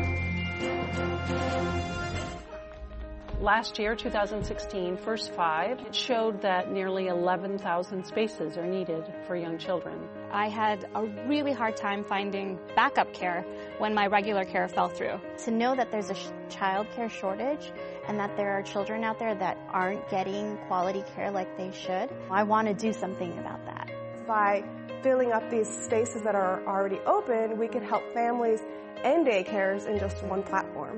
Last year, 2016, First Five, it showed that nearly 11,000 spaces are needed for young children. I had a really hard time finding backup care when my regular care fell through. To know that there's a child care shortage and that there are children out there that aren't getting quality care like they should, I want to do something about that. By filling up these spaces that are already open, we could help families and daycares in just one platform.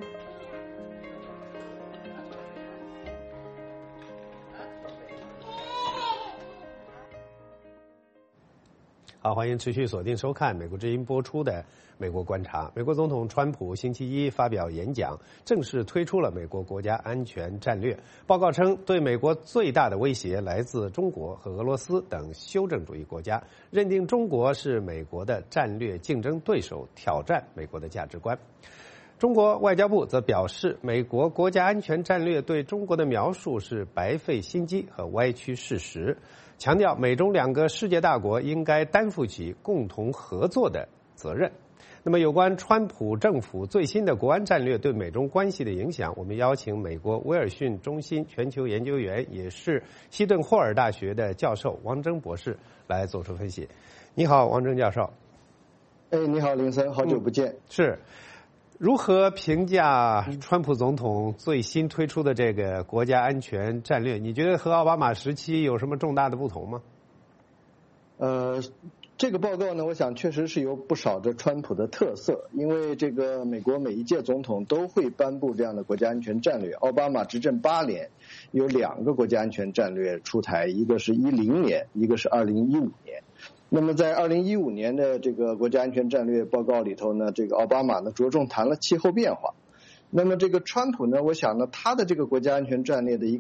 好，欢迎持续锁定收看美国之音播出的《美国观察》。美国总统川普星期一发表演讲，正式推出了美国国家安全战略。报告称，对美国最大的威胁来自中国和俄罗斯等修正主义国家，认定中国是美国的战略竞争对手，挑战美国的价值观。中国外交部则表示，美国国家安全战略对中国的描述是白费心机和歪曲事实，强调美中两个世界大国应该担负起共同合作的责任。那么有关川普政府最新的国安战略对美中关系的影响，我们邀请美国威尔逊中心全球研究员，也是希顿霍尔大学的教授王征博士来做出分析。你好，王征教授。 你好，林森，好久不见。 是。如何评价川普总统最新推出的这个国家安全战略？你觉得和奥巴马时期有什么重大的不同吗？ 这个报告呢，我想确实是有不少的川普的特色，因为这个美国每一届总统都会颁布这样的国家安全战略。奥巴马执政8年，有2个国家安全战略出台，一个是10年，一个是2015年。那么在2015年的这个国家安全战略报告里头呢，这个奥巴马呢着重谈了气候变化。那么这个川普呢，我想呢，他的这个国家安全战略的一个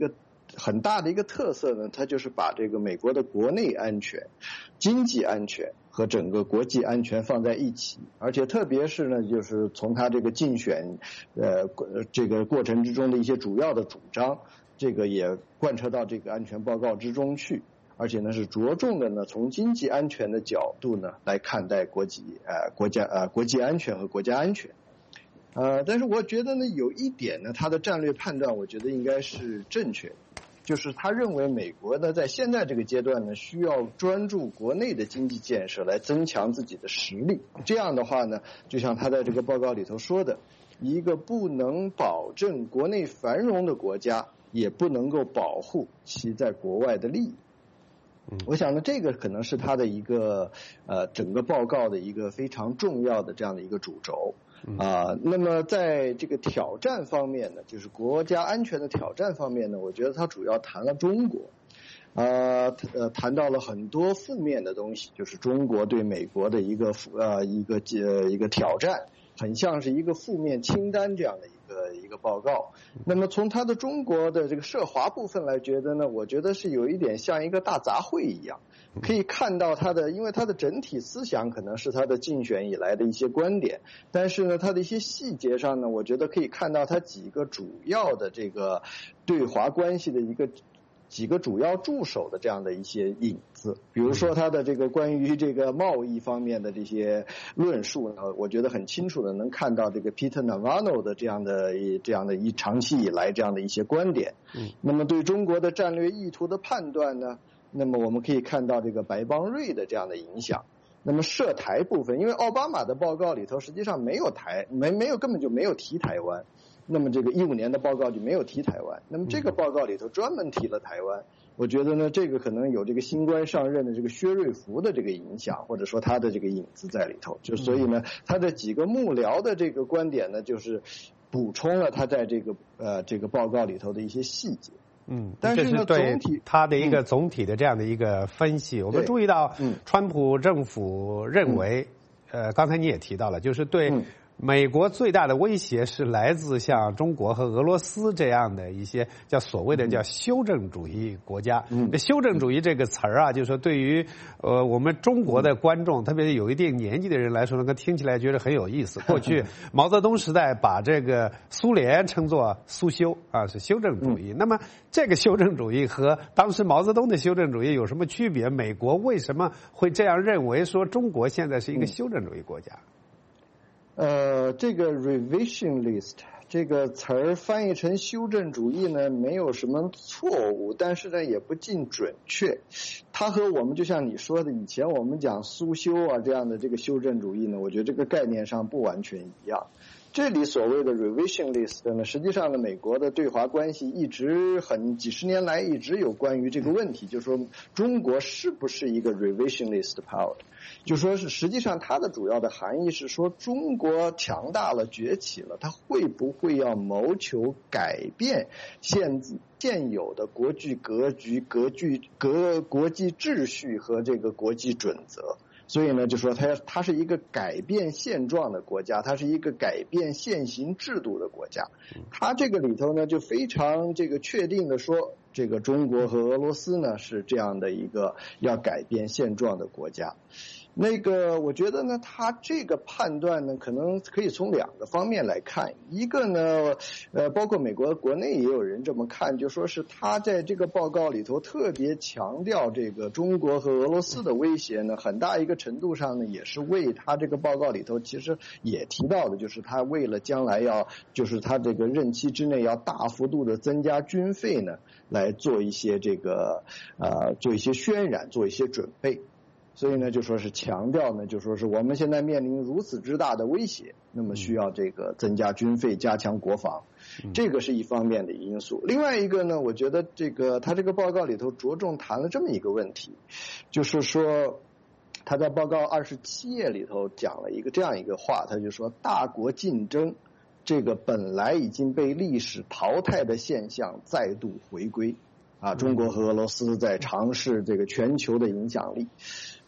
很大的一个特色呢，它就是把这个美国的国内安全、经济安全和整个国际安全放在一起，而且特别是呢，就是从他这个竞选这个过程之中的一些主要的主张，这个也贯彻到这个安全报告之中去，而且呢是着重的呢从经济安全的角度呢来看待国际安全和国家安全。但是我觉得呢，有一点呢，他的战略判断，我觉得应该是正确的，就是他认为美国呢，在现在这个阶段呢，需要专注国内的经济建设来增强自己的实力。这样的话呢，就像他在这个报告里头说的，一个不能保证国内繁荣的国家，也不能够保护其在国外的利益。我想呢，这个可能是他的一个整个报告的一个非常重要的这样的一个主轴。那么在这个挑战方面呢，就是国家安全的挑战方面呢，我觉得他主要谈了中国，谈到了很多负面的东西，就是中国对美国的一个挑战，很像是一个负面清单这样的一个报告。那么从他的中国的这个涉华部分来觉得呢，我觉得是有一点像一个大杂烩一样。可以看到因为他的整体思想可能是他的竞选以来的一些观点，但是呢，他的一些细节上呢，我觉得可以看到他几个主要的这个对华关系的几个主要助手的这样的一些影子。比如说他的这个关于这个贸易方面的这些论述呢，我觉得很清楚的能看到这个 Peter Navarro 的这样的长期以来这样的一些观点。那么对中国的战略意图的判断呢，那么我们可以看到这个白邦瑞的这样的影响。那么涉台部分，因为奥巴马的报告里头实际上没有根本就没有提台湾，那么这个15年的报告就没有提台湾，那么这个报告里头专门提了台湾。我觉得呢，这个可能有这个新官上任的这个薛瑞福的这个影响，或者说他的这个影子在里头。就所以呢，他的几个幕僚的这个观点呢，就是补充了他在这个报告里头的一些细节。但是呢，总体他的一个总体的这样的一个分析，我们注意到，川普政府认为，刚才你也提到了，就是对美国最大的威胁是来自像中国和俄罗斯这样的一些所谓的修正主义国家。修正主义这个词儿啊，就是说对于我们中国的观众，特别是有一定年纪的人来说，听起来觉得很有意思。过去毛泽东时代把这个苏联称作苏修啊，是修正主义。那么这个修正主义和当时毛泽东的修正主义有什么区别？美国为什么会这样认为说中国现在是一个修正主义国家？ 这个 revisionist 这个词儿翻译成修正主义呢，没有什么错误，但是呢也不尽准确。它和我们就像你说的，以前我们讲苏修啊这样的这个修正主义呢，我觉得这个概念上不完全一样。这里所谓的 revisionist 呢，实际上呢，美国的对华关系几十年来一直有关于这个问题，就是说中国是不是一个 revisionist power， 就说是实际上它的主要的含义是说中国强大了崛起了，它会不会要谋求改变现有的国际格局、国际秩序和这个国际准则。所以呢，就说它是一个改变现状的国家，它是一个改变现行制度的国家。它这个里头呢，就非常这个确定的说，这个中国和俄罗斯呢是这样的一个要改变现状的国家。我觉得呢，他这个判断呢，可能可以从2个方面来看。一个呢，包括美国国内也有人这么看，就说是他在这个报告里头特别强调这个中国和俄罗斯的威胁呢，很大一个程度上呢，也是为他这个报告里头其实也提到的，就是他为了将来就是他这个任期之内要大幅度的增加军费呢，来做一些做一些渲染，做一些准备。所以呢，就说是强调呢，就说是我们现在面临如此之大的威胁，那么需要这个增加军费，加强国防，这个是一方面的因素。另外一个呢，我觉得他这个报告里头着重谈了这么一个问题，就是说他在报告27页里头讲了这样一个话，他就说大国竞争这个本来已经被历史淘汰的现象再度回归。中国和俄罗斯在尝试这个全球的影响力。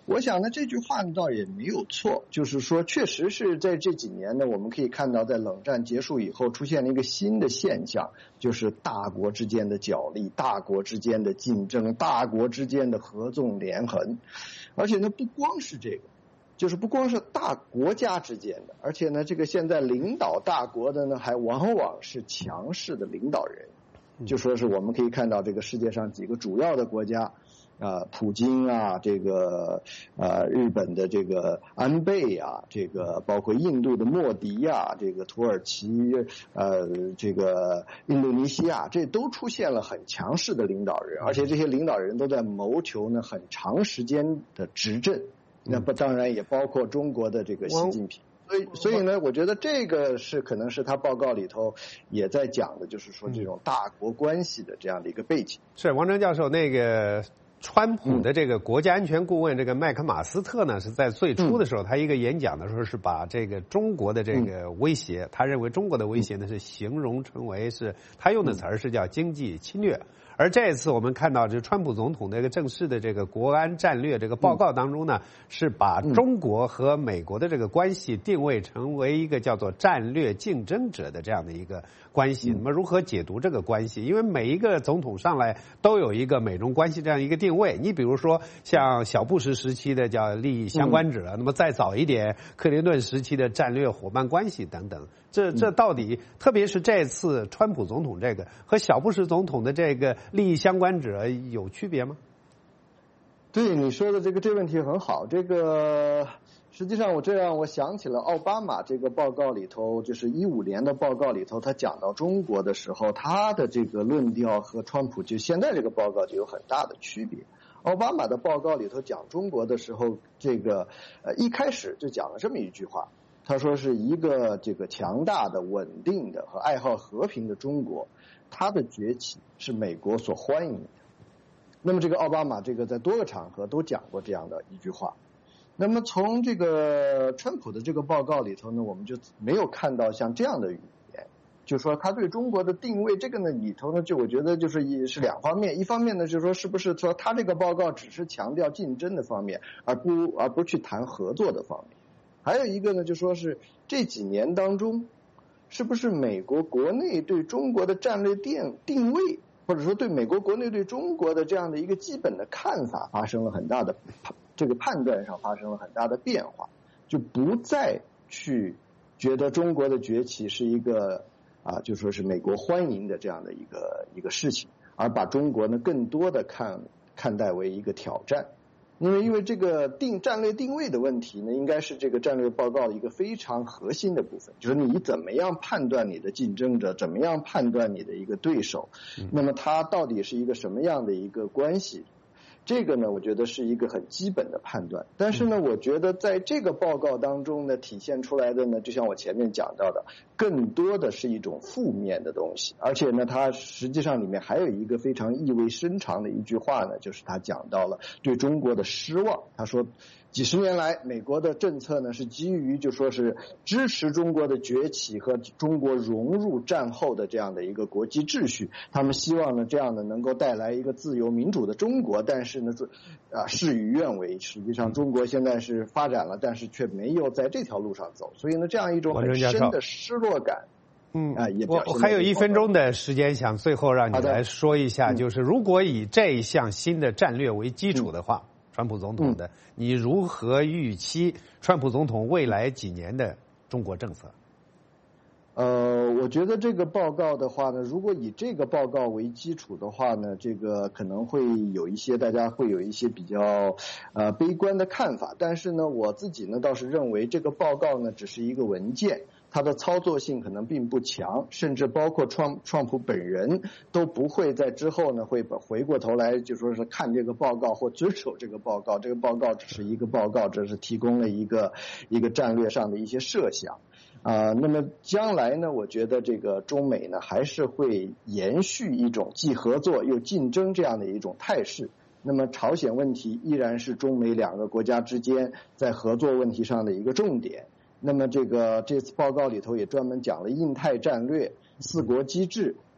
我想呢，这句话呢倒也没有错，就是说，确实是在这几年呢，我们可以看到，在冷战结束以后，出现了一个新的现象，就是大国之间的角力、大国之间的竞争、大国之间的合纵连横，而且呢，不光是这个，就是不光是大国家之间的，而且呢，这个现在领导大国的呢，还往往是强势的领导人，就说是我们可以看到这个世界上几个主要的国家。普京啊，这个日本的这个安倍啊，这个包括印度的莫迪啊，这个土耳其这个印度尼西亚，这都出现了很强势的领导人，而且这些领导人都在谋求呢很长时间的执政。那不当然也包括中国的这个习近平。所以呢，我觉得这个是可能是他报告里头也在讲的，就是说这种大国关系的这样的一个背景。 是王征教授，那个川普的这个国家安全顾问这个麦克马斯特呢，是在最初的时候，他一个演讲的时候是把这个中国的这个威胁，他认为中国的威胁呢是形容成为是他用的词儿是叫经济侵略。而这一次我们看到，这川普总统的一个正式的这个国安战略这个报告当中呢，是把中国和美国的这个关系定位成为一个叫做战略竞争者的这样的一个关系。那么如何解读这个关系？因为每一个总统上来都有一个美中关系这样一个定位。你比如说像小布什时期的叫利益相关者，那么再早一点克林顿时期的战略伙伴关系等等。这到底，特别是这次川普总统这个和小布什总统的这个利益相关者有区别吗？ 对你说的这个问题很好，这个实际上我想起了奥巴马这个报告里头，就是2015年的报告里头，他讲到中国的时候，他的这个论调和川普就现在这个报告就有很大的区别。奥巴马的报告里头讲中国的时候，这个一开始就讲了这么一句话。他说是一个这个强大的、稳定的和爱好和平的中国，它的崛起是美国所欢迎的。那么这个奥巴马这个在多个场合都讲过这样的一句话。那么从这个川普的这个报告里头呢，我们就没有看到像这样的语言，就是说他对中国的定位这个呢里头呢，就我觉得就是是两方面。一方面呢，就是说是不是说他这个报告只是强调竞争的方面，而不去谈合作的方面。还有一个呢，就说是这几年当中，是不是美国国内对中国的战略定位，或者说对美国国内对中国的这样的一个基本的看法发生了很大的这个判断上发生了很大的变化，就不再去觉得中国的崛起是一个就说是美国欢迎的这样的一个事情，而把中国呢更多的看待为一个挑战。因为这个战略定位的问题呢，应该是这个战略报告的一个非常核心的部分，就是你怎么样判断你的竞争者，怎么样判断你的一个对手，那么它到底是一个什么样的一个关系，这个呢我觉得是一个很基本的判断。但是呢我觉得在这个报告当中呢体现出来的呢，就像我前面讲到的，更多的是一种负面的东西。而且呢它实际上里面还有一个非常意味深长的一句话呢，就是他讲到了对中国的失望。他说几十年来美国的政策呢是基于就说是支持中国的崛起和中国融入战后的这样的一个国际秩序，他们希望呢这样的能够带来一个自由民主的中国，但是呢事与愿违，实际上中国现在是发展了，但是却没有在这条路上走，所以呢这样一种很深的失落感。 我还有1分钟的时间，想最后让你来说一下，就是如果以这一项新的战略为基础的话，川普总统的，你如何预期川普总统未来几年的中国政策？ 我觉得这个报告的话呢，如果以这个报告为基础的话呢，这个可能会有一些大家会有一些比较悲观的看法，但是呢我自己呢倒是认为这个报告呢只是一个文件，它的操作性可能并不强，甚至包括川普本人都不会在之后呢会回过头来就说是看这个报告或遵守这个报告，这个报告只是一个报告，只是提供了一个战略上的一些设想。那么将来呢，我觉得这个中美呢还是会延续一种既合作又竞争这样的一种态势。那么朝鲜问题依然是中美两个国家之间在合作问题上的一个重点。那么这次报告里头也专门讲了印太战略、4国机制，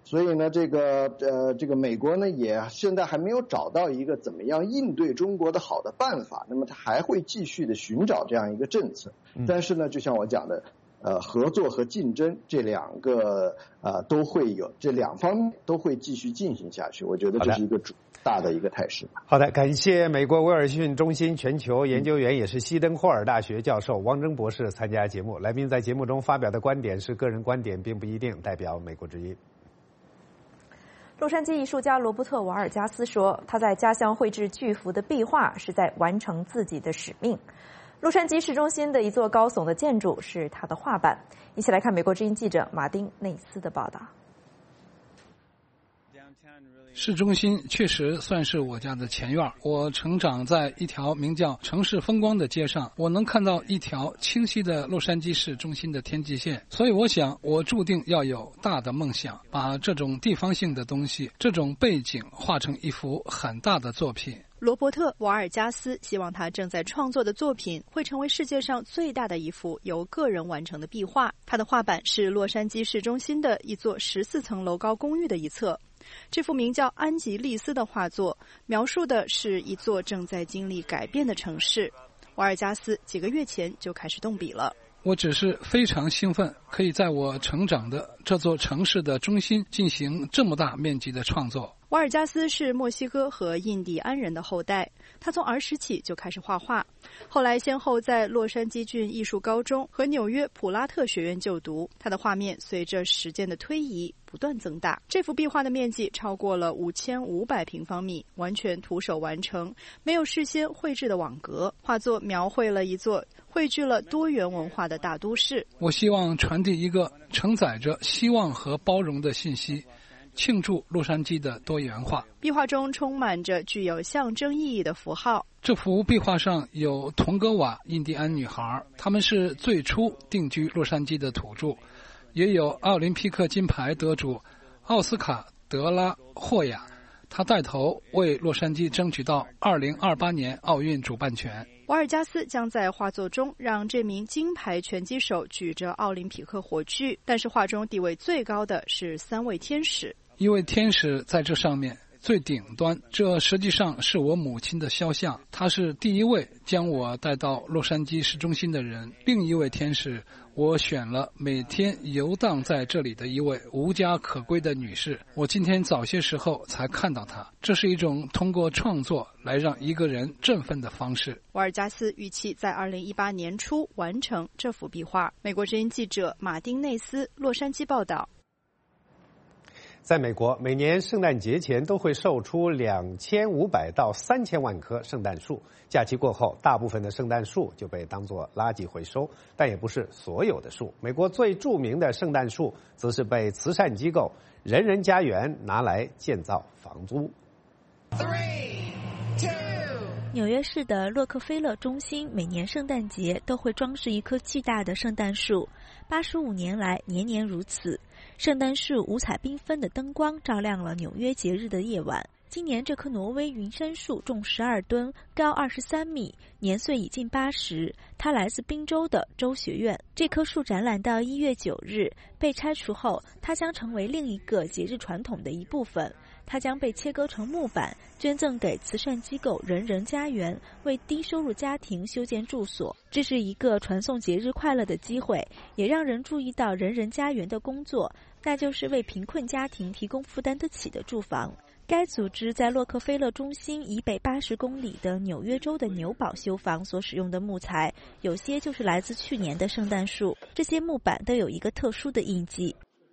所以呢，这个美国呢也现在还没有找到一个怎么样应对中国的好的办法，那么它还会继续的寻找这样一个政策。但是呢，就像我讲的，合作和竞争这两个都会有，这两方面都会继续进行下去。我觉得这是一个大的一个态势。 好的，感谢美国威尔逊中心全球研究员，也是西登霍尔大学教授汪征博士参加节目。来宾在节目中发表的观点是个人观点，并不一定代表美国之音。 洛杉矶艺术家罗伯特·瓦尔加斯说，他在家乡绘制巨幅的壁画是在完成自己的使命。洛杉矶市中心的一座高耸的建筑是他的画板。一起来看美国之音记者马丁内斯的报道。 市中心确实算是我家的前院。我成长在一条名叫城市风光的街上，我能看到一条清晰的洛杉矶市中心的天际线。所以我想，我注定要有大的梦想，把这种地方性的东西，这种背景画成一幅很大的作品。 罗伯特·瓦尔加斯希望他正在创作的作品会成为世界上最大的一幅由个人完成的壁画。他的画板是洛杉矶市中心的一座14层楼高公寓的一侧。这幅名叫《安吉丽斯》的画作，描述的是一座正在经历改变的城市。瓦尔加斯几个月前就开始动笔了。 我只是非常兴奋，可以在我成长的这座城市的中心进行这么大面积的创作。 瓦尔加斯是墨西哥和印第安人的后代，他从儿时起就开始画画，后来先后在洛杉矶郡艺术高中和纽约普拉特学院就读。他的画面随着时间的推移不断增大，这幅壁画的面积超过了5500平方米，完全徒手完成，没有事先绘制的网格。画作描绘了一座汇聚了多元文化的大都市。 我希望传递一个承载着希望和包容的信息，庆祝洛杉矶的多元化。 壁画中充满着具有象征意义的符号。 这幅壁画上有童格瓦印第安女孩，她们是最初定居洛杉矶的土著，也有奥林匹克金牌得主奥斯卡·德拉霍亚，他带头为洛杉矶争取到2028年奥运主办权。 瓦尔加斯将在画作中让这名金牌拳击手举着奥林匹克火炬，但是画中地位最高的是3位天使。 一位天使在这上面最顶端，这实际上是我母亲的肖像，她是第一位将我带到洛杉矶市中心的人。另一位天使，我选了每天游荡在这里的一位无家可归的女士，我今天早些时候才看到她。这是一种通过创作来让一个人振奋的方式。 瓦尔加斯预期在2018年初完成这幅壁画。美国之音记者马丁内斯，洛杉矶报道。 在美国，每年圣诞节前都会售出2500到3000万棵圣诞树。假期过后，大部分的圣诞树就被当作垃圾回收，但也不是所有的树。美国最著名的圣诞树，则是被慈善机构人人家园拿来建造房屋。 纽约市的洛克菲勒中心每年圣诞节都会装饰一棵巨大的圣诞树，85年来年年如此。圣诞树五彩缤纷的灯光照亮了纽约节日的夜晚。今年这棵挪威云杉树重12吨，高23米，年岁已近80。它来自宾州的州学院。这棵树展览到1月9日，被拆除后，它将成为另一个节日传统的一部分。它将被切割成木板，捐赠给慈善机构人人家园，为低收入家庭修建住所。这是一个传送节日快乐的机会，也让人注意到人人家园的工作，那就是为贫困家庭提供负担得起的住房。该组织在洛克菲勒中心以北80公里的纽约州的纽堡修房所使用的木材，有些就是来自去年的圣诞树。这些木板都有一个特殊的印记。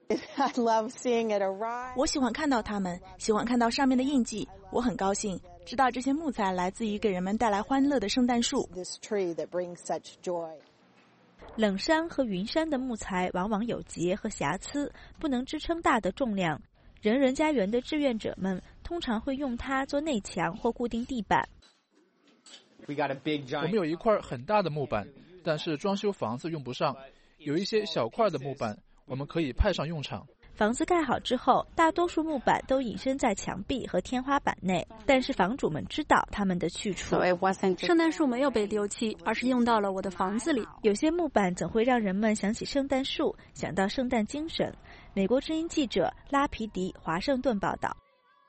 我喜欢看到它们，喜欢看到上面的印记。我很高兴知道这些木材来自于给人们带来欢乐的圣诞树。 冷杉和云杉的木材往往有结和瑕疵，不能支撑大的重量。人人家园的志愿者们通常会用它做内墙或固定地板。 我们有一块很大的木板，但是装修房子用不上，有一些小块的木板我们可以派上用场。 房子盖好之后，大多数木板都隐身在墙壁和天花板内，但是房主们知道它们的去处。 圣诞树没有被丢弃，而是用到了我的房子里。 有些木板总会让人们想起圣诞树，想到圣诞精神。 美国之音记者拉皮迪华盛顿报道。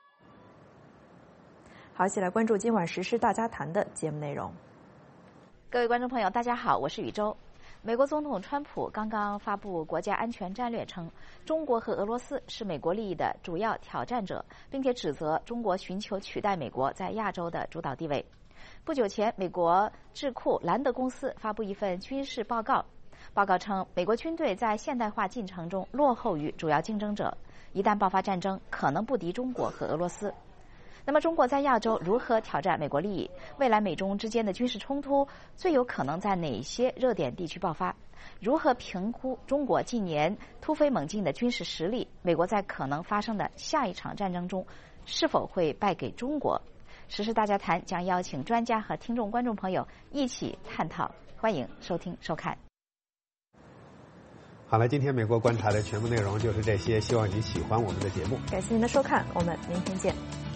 好，一起来关注今晚时事大家谈的节目内容。 各位观众朋友，大家好，我是宇宙。美国总统川普刚刚发布国家安全战略，称中国和俄罗斯是美国利益的主要挑战者，并且指责中国寻求取代美国在亚洲的主导地位。不久前，美国智库兰德公司发布一份军事报告，报告称美国军队在现代化进程中落后于主要竞争者，一旦爆发战争，可能不敌中国和俄罗斯。那么中国在亚洲如何挑战美国利益？未来美中之间的军事冲突最有可能在哪些热点地区爆发？如何评估中国近年突飞猛进的军事实力？美国在可能发生的下一场战争中是否会败给中国？时事大家谈将邀请专家和听众观众朋友一起探讨，欢迎收听收看。 好了，今天美国观察的全部内容就是这些，希望你喜欢我们的节目。 感谢您的收看，我们明天见。